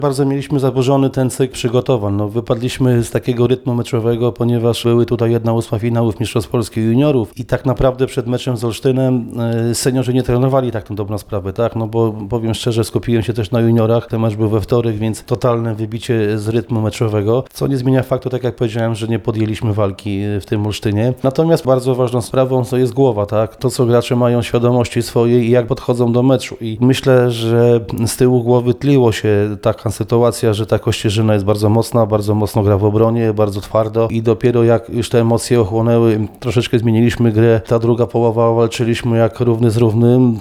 Bardzo mieliśmy zaburzony ten cykl przygotowań. Wypadliśmy z takiego rytmu meczowego, ponieważ były tutaj 1/8 finałów Mistrzostw Polski juniorów i tak naprawdę przed meczem z Olsztynem seniorzy nie trenowali tak na dobrą sprawę, tak? Bo powiem szczerze, skupiłem się też na juniorach, ten mecz był we wtorek, więc totalne wybicie z rytmu meczowego, co nie zmienia faktu, tak jak powiedziałem, że nie podjęliśmy walki w tym Olsztynie. Natomiast bardzo ważną sprawą to jest głowa, tak? To, co gracze mają świadomości swojej i jak podchodzą do meczu. I myślę, że z tyłu głowy tliło się taka sytuacja, że ta Kościerzyna jest bardzo mocna, bardzo mocno gra w obronie, bardzo twardo i dopiero jak już te emocje ochłonęły, troszeczkę zmieniliśmy grę. Ta druga połowa walczyliśmy jak równy z równym.